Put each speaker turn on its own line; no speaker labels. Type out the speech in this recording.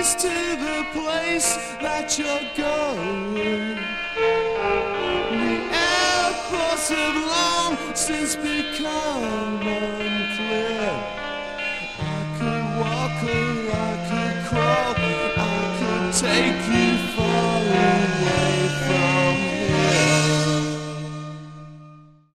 keys to the place that you're going. The airports have long since become unclear.